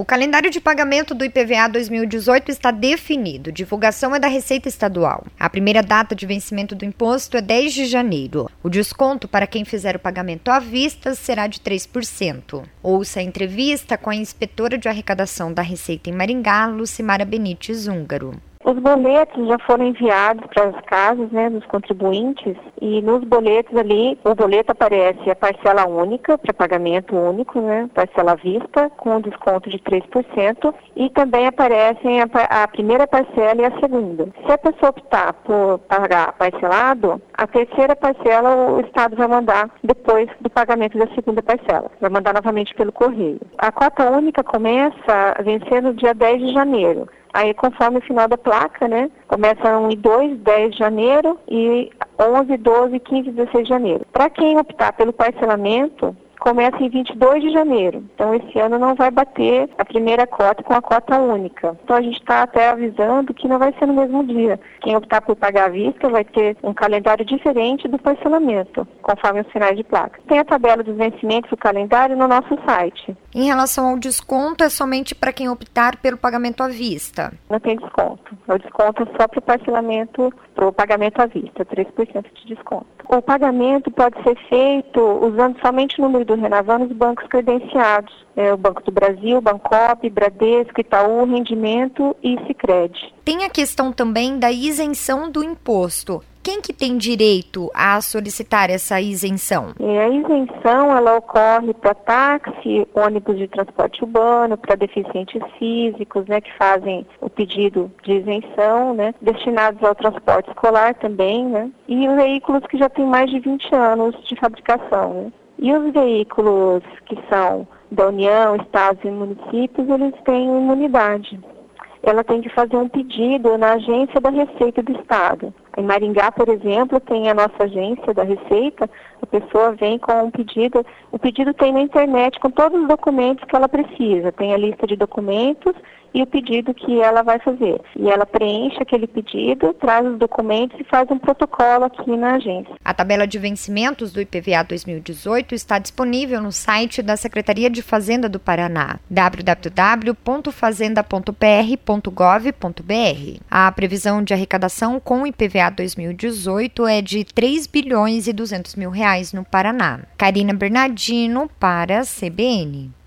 O calendário de pagamento do IPVA 2018 está definido. Divulgação é da Receita Estadual. A primeira data de vencimento do imposto é 10 de janeiro. O desconto para quem fizer o pagamento à vista será de 3%. Ouça a entrevista com a inspetora de arrecadação da Receita em Maringá, Lucimara Benites Húngaro. Os boletos já foram enviados para as casas, dos contribuintes, e nos boletos ali, o boleto aparece a parcela única, para pagamento único, parcela à vista, com desconto de 3%, e também aparecem a primeira parcela e a segunda. Se a pessoa optar por pagar parcelado, a terceira parcela o Estado vai mandar depois do pagamento da segunda parcela, vai mandar novamente pelo correio. A cota única começa a vencer no dia 10 de janeiro. Aí, conforme o final da placa, começa 1 e 2, 10 de janeiro e 11, 12, 15 e 16 de janeiro. Para quem optar pelo parcelamento, começa em 22 de janeiro. Então, esse ano não vai bater a primeira cota com a cota única. Então, a gente está até avisando que não vai ser no mesmo dia. Quem optar por pagar à vista vai ter um calendário diferente do parcelamento, conforme os finais de placa. Tem a tabela dos vencimentos do calendário no nosso site. Em relação ao desconto, é somente para quem optar pelo pagamento à vista? Não tem desconto. O desconto é só para o parcelamento, para o pagamento à vista, 3% de desconto. O pagamento pode ser feito usando somente o número do Renavan nos bancos credenciados. O Banco do Brasil, Bancopp, Bradesco, Itaú, Rendimento e Sicredi. Tem a questão também da isenção do imposto. Quem que tem direito a solicitar essa isenção? A isenção ela ocorre para táxi, ônibus de transporte urbano, para deficientes físicos, que fazem o pedido de isenção, destinados ao transporte escolar também, e os veículos que já têm mais de 20 anos de fabricação. E os veículos que são da União, Estados e municípios, eles têm imunidade. Ela tem que fazer um pedido na agência da Receita do Estado. Em Maringá, por exemplo, tem a nossa agência da Receita, a pessoa vem com um pedido, o pedido tem na internet com todos os documentos que ela precisa, tem a lista de documentos e o pedido que ela vai fazer. E ela preenche aquele pedido, traz os documentos e faz um protocolo aqui na agência. A tabela de vencimentos do IPVA 2018 está disponível no site da Secretaria de Fazenda do Paraná, www.fazenda.pr.gov.br. A previsão de arrecadação com o IPVA 2018 é de R$3,2 bilhões no Paraná. Karina Bernardino para a CBN.